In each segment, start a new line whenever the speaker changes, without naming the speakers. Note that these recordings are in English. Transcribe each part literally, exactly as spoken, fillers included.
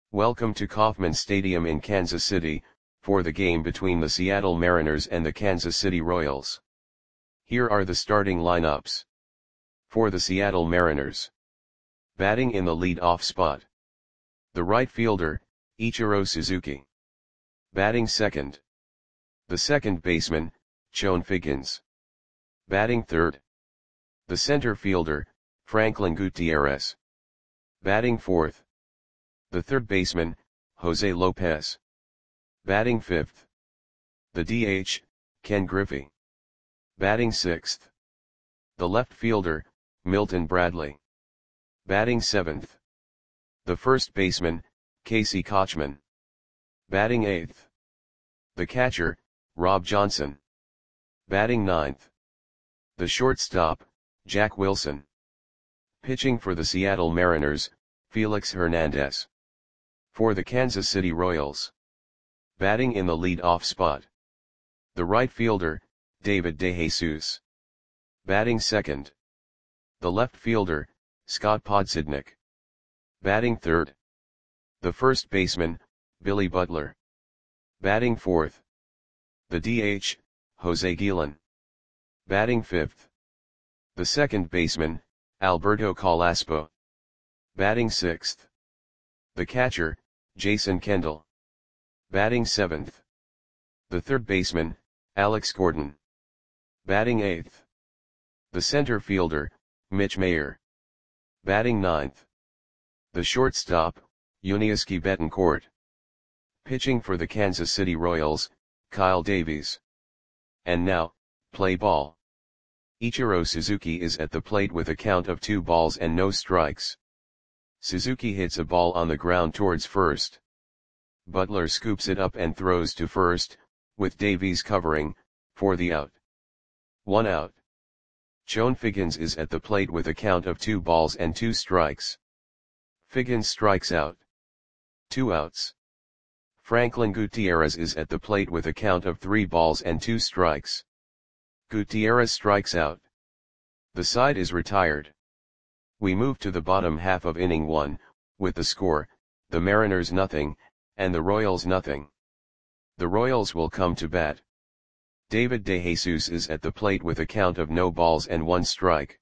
Welcome to Kauffman Stadium in Kansas City, for the game between the Seattle Mariners and the Kansas City Royals. Here are the starting lineups. For the Seattle Mariners. Batting in the lead-off spot. The right fielder, Ichiro Suzuki. Batting second. The second baseman, Chone Figgins. Batting third. The center fielder, Franklin Gutierrez. Batting fourth. The third baseman, Jose Lopez. Batting fifth. The D H, Ken Griffey. Batting sixth. The left fielder, Milton Bradley. Batting seventh. The first baseman, Casey Kotchman. Batting eighth. The catcher, Rob Johnson. Batting ninth. The shortstop, Jack Wilson. Pitching for the Seattle Mariners, Felix Hernandez. For the Kansas City Royals. Batting in the lead-off spot. The right fielder, David DeJesus. Batting second. The left fielder, Scott Podsednik. Batting third. The first baseman, Billy Butler. Batting fourth. The D H, Jose Guillen. Batting fifth. The second baseman, Alberto Calaspo. Batting sixth. The catcher, Jason Kendall. Batting seventh. The third baseman, Alex Gordon. Batting eighth. The center fielder, Mitch Mayer. Batting ninth. The shortstop, Yuniesky Betancourt. Pitching for the Kansas City Royals, Kyle Davies. And now, play ball. Ichiro Suzuki is at the plate with a count of two balls and no strikes. Suzuki hits a ball on the ground towards first. Butler scoops it up and throws to first, with Davies covering, for the out. One out. Chone Figgins is at the plate with a count of two balls and two strikes. Figgins strikes out. Two outs. Franklin Gutierrez is at the plate with a count of three balls and two strikes. Gutierrez strikes out. The side is retired. We move to the bottom half of inning one, with the score, the Mariners nothing, and the Royals nothing. The Royals will come to bat. David DeJesus is at the plate with a count of no balls and one strike.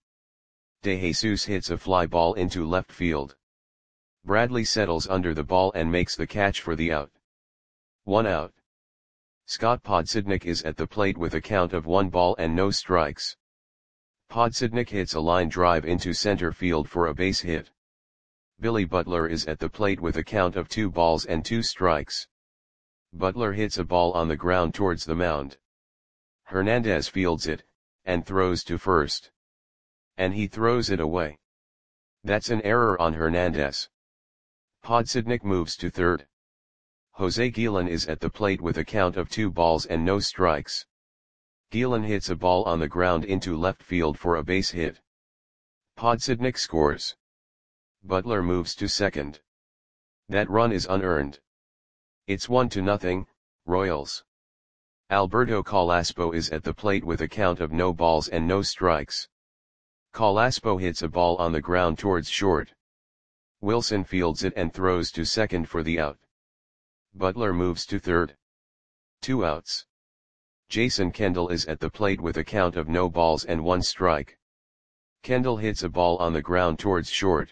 DeJesus hits a fly ball into left field. Bradley settles under the ball and makes the catch for the out. One out. Scott Podsednik is at the plate with a count of one ball and no strikes. Podsednik hits a line drive into center field for a base hit. Billy Butler is at the plate with a count of two balls and two strikes. Butler hits a ball on the ground towards the mound. Hernandez fields it, and throws to first. And he throws it away. That's an error on Hernandez. Podsednik moves to third. Jose Guillen is at the plate with a count of two balls and no strikes. Guillen hits a ball on the ground into left field for a base hit. Podsednik scores. Butler moves to second. That run is unearned. It's one to nothing, Royals. Alberto Calaspo is at the plate with a count of no balls and no strikes. Calaspo hits a ball on the ground towards short. Wilson fields it and throws to second for the out. Butler moves to third. Two outs. Jason Kendall is at the plate with a count of no balls and one strike. Kendall hits a ball on the ground towards short.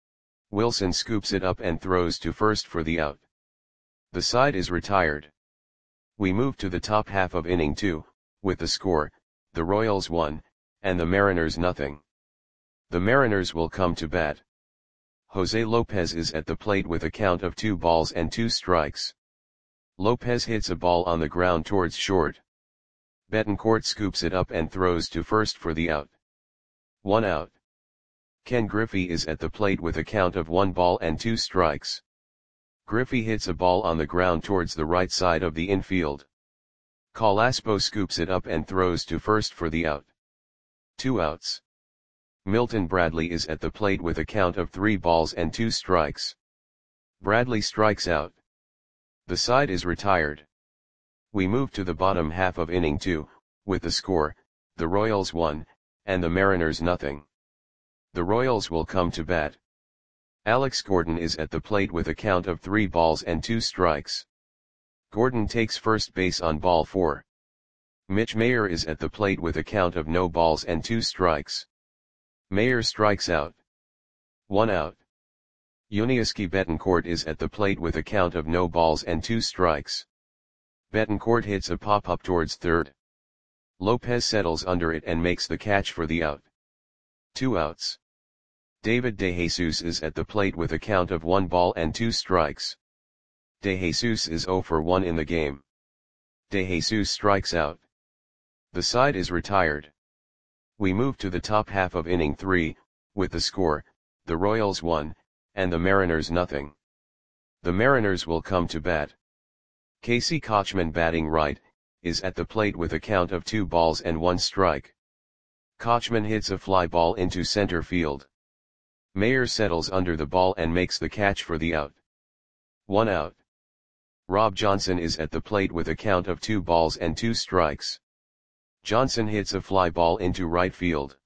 Wilson scoops it up and throws to first for the out. The side is retired. We move to the top half of inning two, with the score, the Royals one, and the Mariners nothing. The Mariners will come to bat. Jose Lopez is at the plate with a count of two balls and two strikes. Lopez hits a ball on the ground towards short. Betancourt scoops it up and throws to first for the out. One out. Ken Griffey is at the plate with a count of one ball and two strikes. Griffey hits a ball on the ground towards the right side of the infield. Calaspo scoops it up and throws to first for the out. Two outs. Milton Bradley is at the plate with a count of three balls and two strikes. Bradley strikes out. The side is retired. We move to the bottom half of inning two, with the score, the Royals one, and the Mariners nothing. The Royals will come to bat. Alex Gordon is at the plate with a count of three balls and two strikes. Gordon takes first base on ball four. Mitch Mayer is at the plate with a count of no balls and two strikes. Mayer strikes out. One out. Yuniesky Betancourt is at the plate with a count of no balls and two strikes. Betancourt hits a pop-up towards third. Lopez settles under it and makes the catch for the out. Two outs. David DeJesus is at the plate with a count of one ball and two strikes. DeJesus is zero for one in the game. DeJesus strikes out. The side is retired. We move to the top half of inning three, with the score, the Royals one, and the Mariners nothing. The Mariners will come to bat. Casey Kotchman, batting right, is at the plate with a count of two balls and one strike. Kotchman hits a fly ball into center field. Mayer settles under the ball and makes the catch for the out. One out. Rob Johnson is at the plate with a count of two balls and two strikes. Johnson hits a fly ball into right field.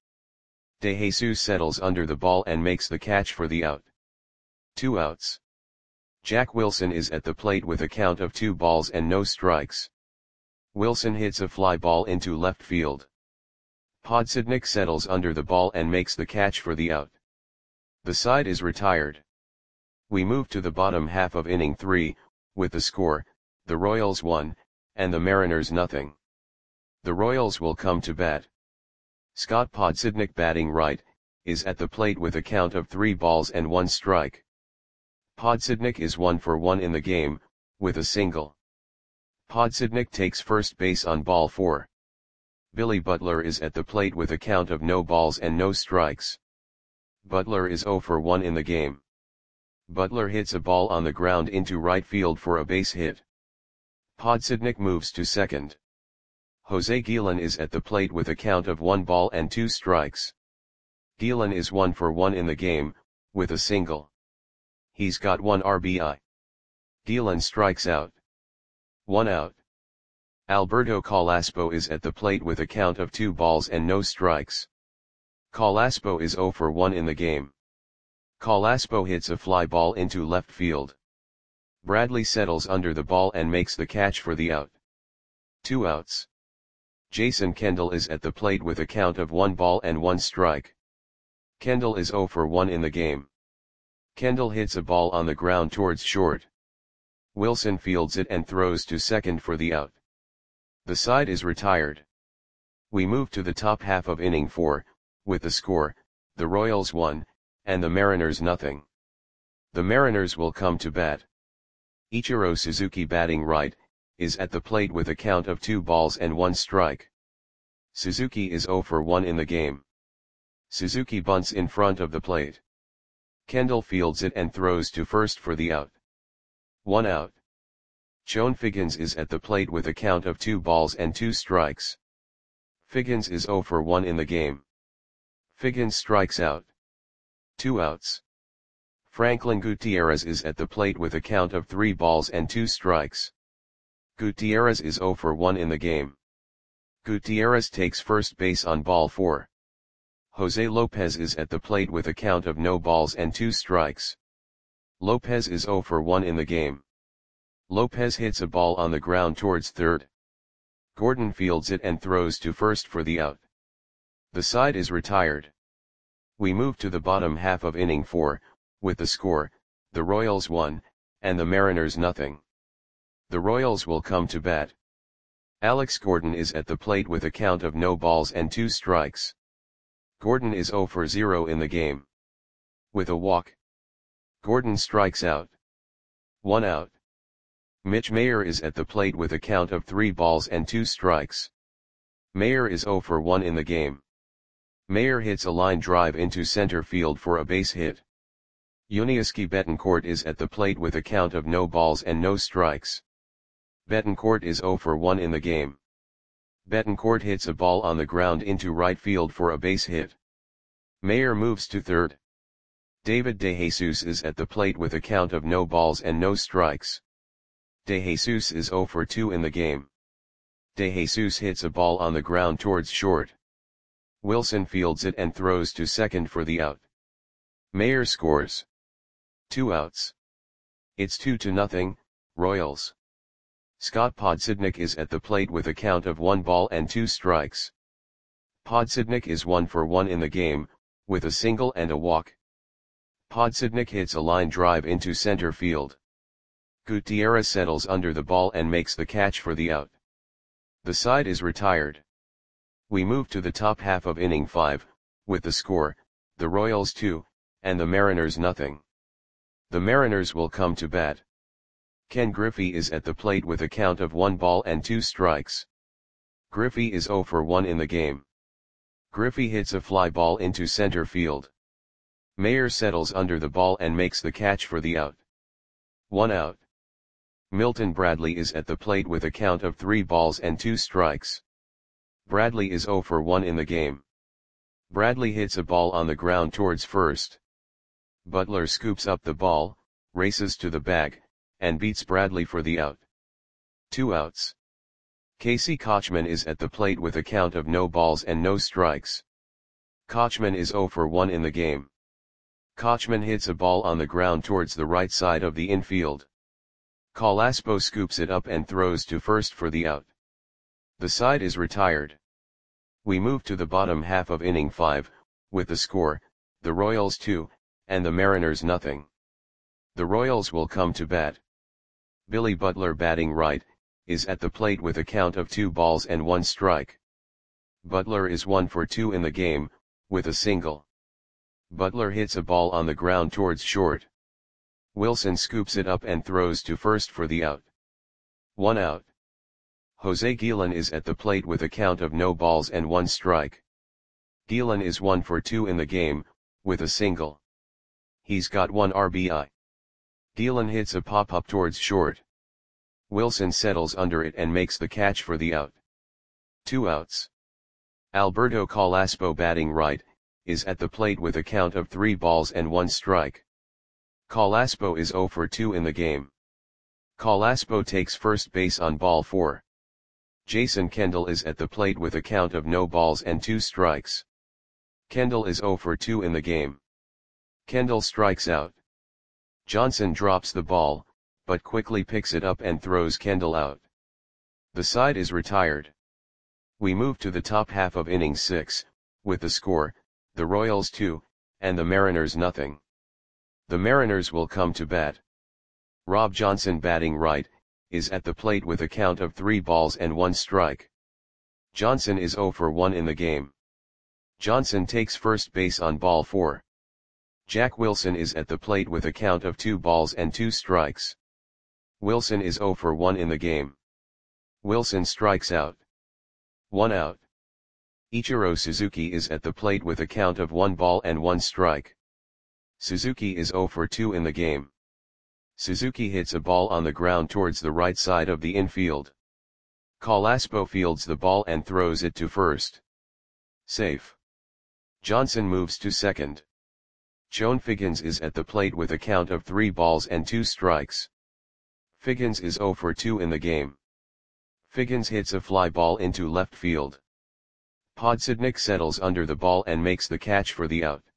DeJesus settles under the ball and makes the catch for the out. Two outs. Jack Wilson is at the plate with a count of two balls and no strikes. Wilson hits a fly ball into left field. Podsednik settles under the ball and makes the catch for the out. The side is retired. We move to the bottom half of inning three, with the score, the Royals one, and the Mariners nothing. The Royals will come to bat. Scott Podsednik, batting right, is at the plate with a count of three balls and one strike. Podsednik is one for one in the game, with a single. Podsednik takes first base on ball four. Billy Butler is at the plate with a count of no balls and no strikes. Butler is zero for one in the game. Butler hits a ball on the ground into right field for a base hit. Podsednik moves to second. Jose Guillen is at the plate with a count of one ball and two strikes. Guillen is one for one in the game, with a single. He's got one R B I. Guillen strikes out. One out. Alberto Calaspo is at the plate with a count of two balls and no strikes. Calaspo is zero for one in the game. Calaspo hits a fly ball into left field. Bradley settles under the ball and makes the catch for the out. Two outs. Jason Kendall is at the plate with a count of one ball and one strike. Kendall is zero for one in the game. Kendall hits a ball on the ground towards short. Wilson fields it and throws to second for the out. The side is retired. We move to the top half of inning four, with the score, the Royals one, and the Mariners nothing. The Mariners will come to bat. Ichiro Suzuki, batting right, is at the plate with a count of two balls and one strike. Suzuki is zero for one in the game. Suzuki bunts in front of the plate. Kendall fields it and throws to first for the out. One out. Chone Figgins is at the plate with a count of two balls and two strikes. Figgins is zero for one in the game. Figgins strikes out. Two outs. Franklin Gutierrez is at the plate with a count of three balls and two strikes. Gutierrez is zero for one in the game. Gutierrez takes first base on ball four. Jose Lopez is at the plate with a count of no balls and two strikes. Lopez is zero for one in the game. Lopez hits a ball on the ground towards third. Gordon fields it and throws to first for the out. The side is retired. We move to the bottom half of inning four, with the score, the Royals one, and the Mariners nothing. The Royals will come to bat. Alex Gordon is at the plate with a count of no balls and two strikes. Gordon is zero for zero in the game. With a walk. Gordon strikes out. One out. Mitch Mayer is at the plate with a count of three balls and two strikes. Mayer is zero for one in the game. Mayer hits a line drive into center field for a base hit. Yuniesky Betancourt is at the plate with a count of no balls and no strikes. Betancourt is zero for one in the game. Betancourt hits a ball on the ground into right field for a base hit. Mayer moves to third. David DeJesus is at the plate with a count of no balls and no strikes. DeJesus is zero for two in the game. DeJesus hits a ball on the ground towards short. Wilson fields it and throws to second for the out. Mayer scores. Two outs. It's two to nothing, Royals. Scott Podsednik is at the plate with a count of one ball and two strikes. Podsednik is one for one in the game, with a single and a walk. Podsednik hits a line drive into center field. Gutierrez settles under the ball and makes the catch for the out. The side is retired. We move to the top half of inning five, with the score, the Royals two, and the Mariners nothing. The Mariners will come to bat. Ken Griffey is at the plate with a count of one ball and two strikes. Griffey is zero for one in the game. Griffey hits a fly ball into center field. Mayer settles under the ball and makes the catch for the out. One out. Milton Bradley is at the plate with a count of three balls and two strikes. Bradley is zero for one in the game. Bradley hits a ball on the ground towards first. Butler scoops up the ball, races to the bag, and beats Bradley for the out. Two outs. Casey Kotchman is at the plate with a count of no balls and no strikes. Kotchman is zero for one in the game. Kotchman hits a ball on the ground towards the right side of the infield. Colaspo scoops it up and throws to first for the out. The side is retired. We move to the bottom half of inning five, with the score, the Royals two, and the Mariners nothing. The Royals will come to bat. Billy Butler, batting right, is at the plate with a count of two balls and one strike. Butler is one for two in the game, with a single. Butler hits a ball on the ground towards short. Wilson scoops it up and throws to first for the out. One out. Jose Guillen is at the plate with a count of no balls and one strike. Guillen is one for two in the game, with a single. He's got one R B I. Guillen hits a pop-up towards short. Wilson settles under it and makes the catch for the out. Two outs. Alberto Colaspo, batting right, is at the plate with a count of three balls and one strike. Colaspo is zero for two in the game. Colaspo takes first base on ball four. Jason Kendall is at the plate with a count of no balls and two strikes. Kendall is zero for two in the game. Kendall strikes out. Johnson drops the ball, but quickly picks it up and throws Kendall out. The side is retired. We move to the top half of inning six, with the score, the Royals two, and the Mariners nothing. The Mariners will come to bat. Rob Johnson, batting right, is at the plate with a count of three balls and one strike. Johnson is zero for one in the game. Johnson takes first base on ball four. Jack Wilson is at the plate with a count of two balls and two strikes. Wilson is zero for one in the game. Wilson strikes out. One out. Ichiro Suzuki is at the plate with a count of one ball and one strike. Suzuki is zero for two in the game. Suzuki hits a ball on the ground towards the right side of the infield. Colaspo fields the ball and throws it to first. Safe. Johnson moves to second. Joan Figgins is at the plate with a count of three balls and two strikes. Figgins is zero for two in the game. Figgins hits a fly ball into left field. Podsednik settles under the ball and makes the catch for the out.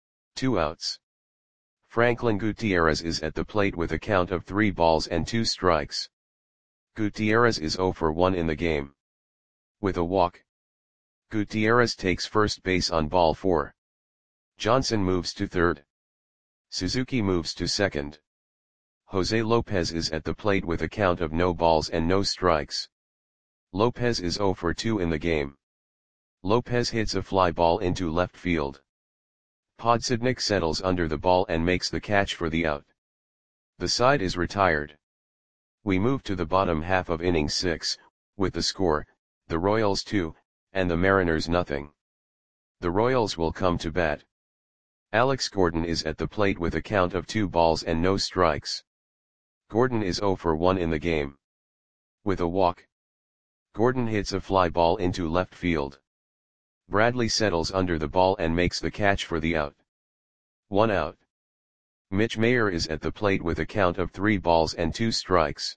Two outs. Franklin Gutierrez is at the plate with a count of three balls and two strikes. Gutierrez is zero for one in the game. With a walk. Gutierrez takes first base on ball four. Johnson moves to third. Suzuki moves to second. Jose Lopez is at the plate with a count of no balls and no strikes. Lopez is zero for two in the game. Lopez hits a fly ball into left field. Podsednik settles under the ball and makes the catch for the out. The side is retired. We move to the bottom half of inning six, with the score, the Royals two, and the Mariners nothing. The Royals will come to bat. Alex Gordon is at the plate with a count of two balls and no strikes. Gordon is zero for one in the game. With a walk. Gordon hits a fly ball into left field. Bradley settles under the ball and makes the catch for the out. One out. Mitch Mayer is at the plate with a count of three balls and two strikes.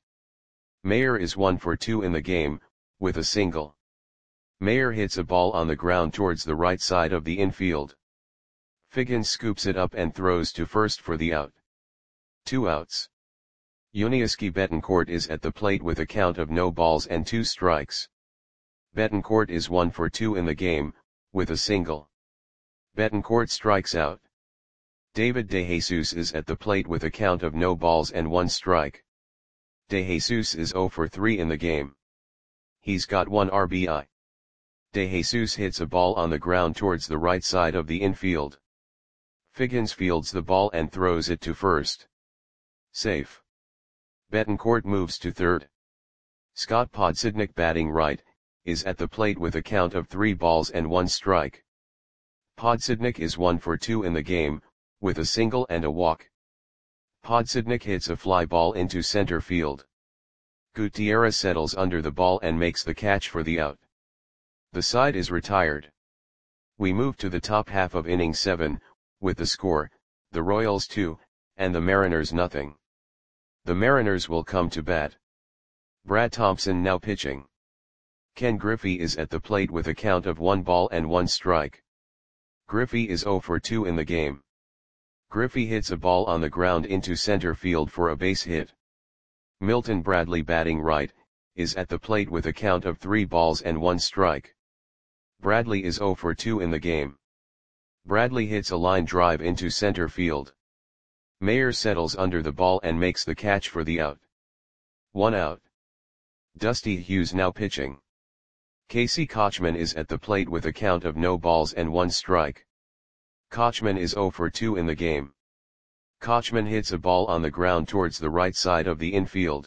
Mayer is one for two in the game, with a single. Mayer hits a ball on the ground towards the right side of the infield. Figgins scoops it up and throws to first for the out. Two outs. Yuniesky Betancourt is at the plate with a count of no balls and two strikes. Betancourt is one for two in the game, with a single. Betancourt strikes out. David DeJesus is at the plate with a count of no balls and one strike. DeJesus is zero for three in the game. He's got one R B I. DeJesus hits a ball on the ground towards the right side of the infield. Figgins fields the ball and throws it to first. Safe. Betancourt moves to third. Scott Podsednik, batting right, is at the plate with a count of three balls and one strike. Podsednik is one for two in the game, with a single and a walk. Podsednik hits a fly ball into center field. Gutierrez settles under the ball and makes the catch for the out. The side is retired. We move to the top half of inning seven, with the score, the Royals two, and the Mariners nothing. The Mariners will come to bat. Brad Thompson now pitching. Ken Griffey is at the plate with a count of one ball and one strike. Griffey is zero for two in the game. Griffey hits a ball on the ground into center field for a base hit. Milton Bradley, batting right, is at the plate with a count of three balls and one strike. Bradley is zero for two in the game. Bradley hits a line drive into center field. Mayer settles under the ball and makes the catch for the out. One out. Dusty Hughes now pitching. Casey Kotchman is at the plate with a count of no balls and one strike. Kotchman is zero for two in the game. Kotchman hits a ball on the ground towards the right side of the infield.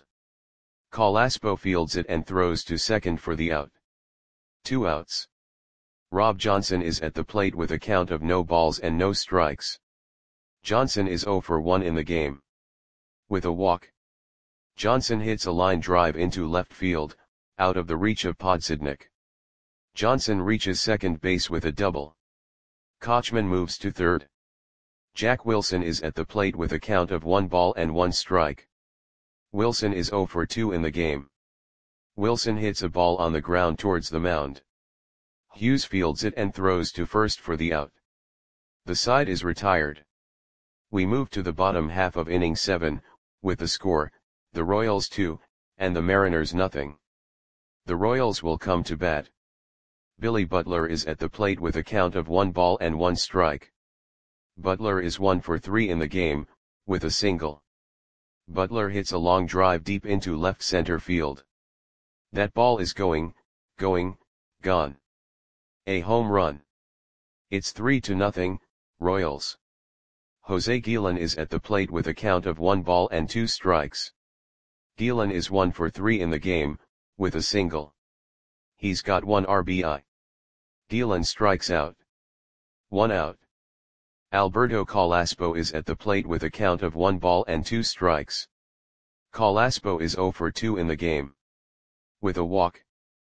Colaspo fields it and throws to second for the out. Two outs. Rob Johnson is at the plate with a count of no balls and no strikes. Johnson is zero for one in the game. With a walk. Johnson hits a line drive into left field, out of the reach of Podsednik. Johnson reaches second base with a double. Kotchman moves to third. Jack Wilson is at the plate with a count of one ball and one strike. Wilson is zero for two in the game. Wilson hits a ball on the ground towards the mound. Hughes fields it and throws to first for the out. The side is retired. We move to the bottom half of inning seven, with the score, the Royals two, and the Mariners nothing. The Royals will come to bat. Billy Butler is at the plate with a count of one ball and one strike. Butler is one for three in the game, with a single. Butler hits a long drive deep into left center field. That ball is going, going, gone. A home run. It's three to nothing, Royals. Jose Guillen is at the plate with a count of one ball and two strikes. Guillen is one for three in the game, with a single. He's got one R B I. Guillen strikes out. One out. Alberto Colaspo is at the plate with a count of one ball and two strikes. Colaspo is zero for two in the game. With a walk.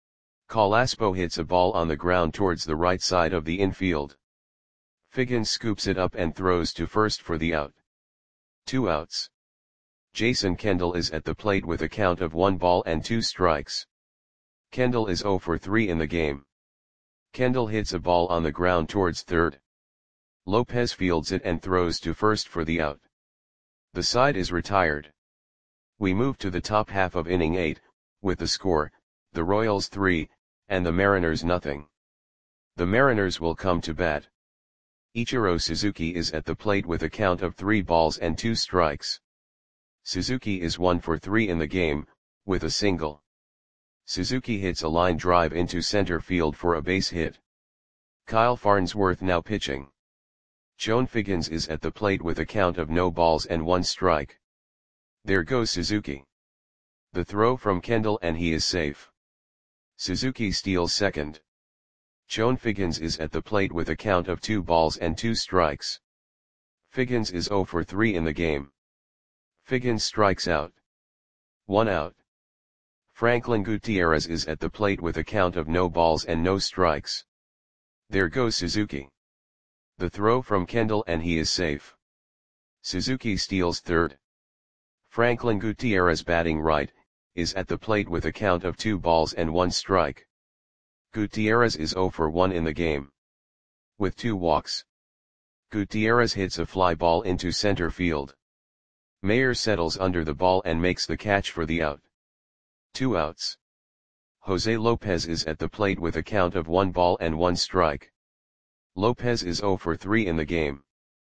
Colaspo hits a ball on the ground towards the right side of the infield. Figgins scoops it up and throws to first for the out. Two outs. Jason Kendall is at the plate with a count of one ball and two strikes. Kendall is zero for three in the game. Kendall hits a ball on the ground towards third. Lopez fields it and throws to first for the out. The side is retired. We move to the top half of inning eight, with the score, the Royals three, and the Mariners nothing. The Mariners will come to bat. Ichiro Suzuki is at the plate with a count of three balls and two strikes. Suzuki is one for three in the game, with a single. Suzuki hits a line drive into center field for a base hit. Kyle Farnsworth now pitching. Joan Figgins is at the plate with a count of no balls and one strike. There goes Suzuki. The throw from Kendall and he is safe. Suzuki steals second. Joan Figgins is at the plate with a count of two balls and two strikes. Figgins is zero for three in the game. Figgins strikes out. One out. Franklin Gutierrez is at the plate with a count of no balls and no strikes. There goes Suzuki. The throw from Kendall and he is safe. Suzuki steals third. Franklin Gutierrez, batting right, is at the plate with a count of two balls and one strike. Gutierrez is zero for one in the game. With two walks. Gutierrez hits a fly ball into center field. Mayer settles under the ball and makes the catch for the out. Two outs. Jose Lopez is at the plate with a count of one ball and one strike. Lopez is zero for three in the game.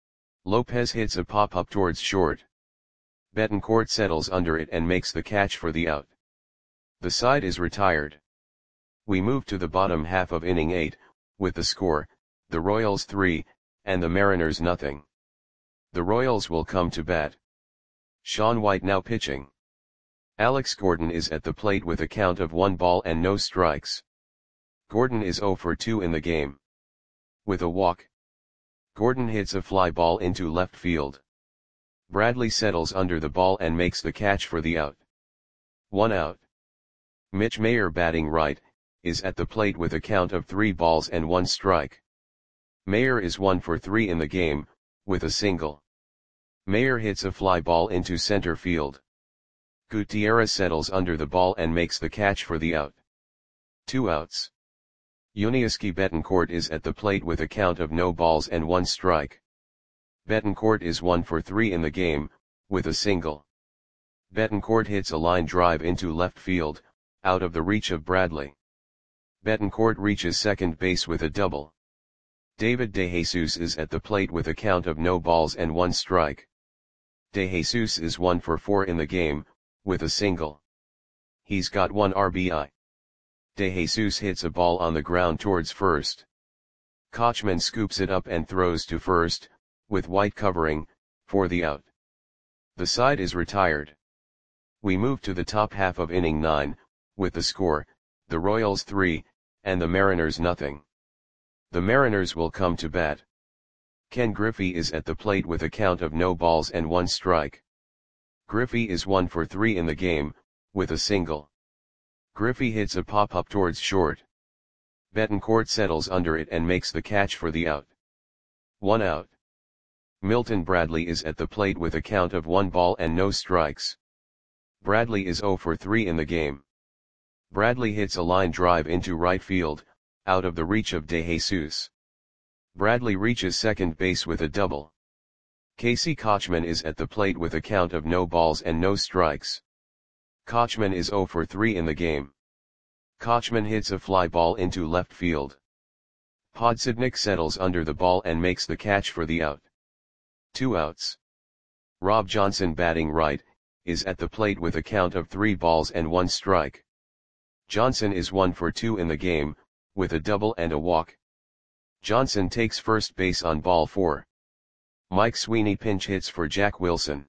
Lopez hits a pop-up towards short. Betancourt settles under it and makes the catch for the out. The side is retired. We move to the bottom half of inning eight, with the score, the Royals three, and the Mariners nothing. The Royals will come to bat. Sean White now pitching. Alex Gordon is at the plate with a count of one ball and no strikes. Gordon is zero for two in the game. With a walk. Gordon hits a fly ball into left field. Bradley settles under the ball and makes the catch for the out. One out. Mitch Mayer batting right, is at the plate with a count of three balls and one strike. Mayer is one for three in the game, with a single. Mayer hits a fly ball into center field. Gutierrez settles under the ball and makes the catch for the out. Two outs. Yuniesky Betancourt is at the plate with a count of no balls and one strike. Betancourt is one for three in the game, with a single. Betancourt hits a line drive into left field, out of the reach of Bradley. Betancourt reaches second base with a double. David DeJesus is at the plate with a count of no balls and one strike. DeJesus is one for four in the game, with a single. He's got one R B I. DeJesus hits a ball on the ground towards first. Kochman scoops it up and throws to first, with White covering, for the out. The side is retired. We move to the top half of inning nine, with the score, the Royals three, and the Mariners nothing. The Mariners will come to bat. Ken Griffey is at the plate with a count of no balls and one strike. Griffey is one for three in the game, with a single. Griffey hits a pop-up towards short. Betancourt settles under it and makes the catch for the out. One out. Milton Bradley is at the plate with a count of one ball and no strikes. Bradley is zero for three in the game. Bradley hits a line drive into right field, out of the reach of DeJesus. Bradley reaches second base with a double. Casey Kochman is at the plate with a count of no balls and no strikes. Kochman is zero for three in the game. Kochman hits a fly ball into left field. Podsednik settles under the ball and makes the catch for the out. Two outs. Rob Johnson batting right, is at the plate with a count of three balls and one strike. Johnson is one for two in the game, with a double and a walk. Johnson takes first base on ball four. Mike Sweeney pinch hits for Jack Wilson.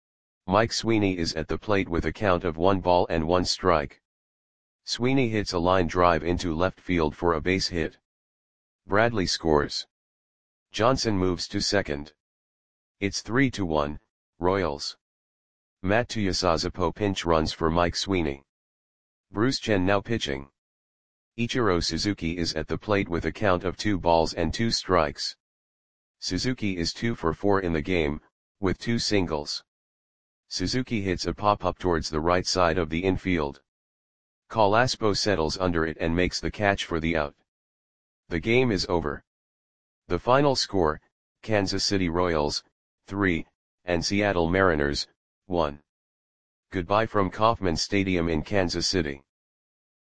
Mike Sweeney is at the plate with a count of one ball and one strike. Sweeney hits a line drive into left field for a base hit. Bradley scores. Johnson moves to second. It's three to one, Royals. Matt Tuiasosopo pinch runs for Mike Sweeney. Bruce Chen now pitching. Ichiro Suzuki is at the plate with a count of two balls and two strikes. Suzuki is two for four in the game, with two singles. Suzuki hits a pop-up towards the right side of the infield. Calaspo settles under it and makes the catch for the out. The game is over. The final score, Kansas City Royals, three, and Seattle Mariners, one. Goodbye from Kauffman Stadium in Kansas City.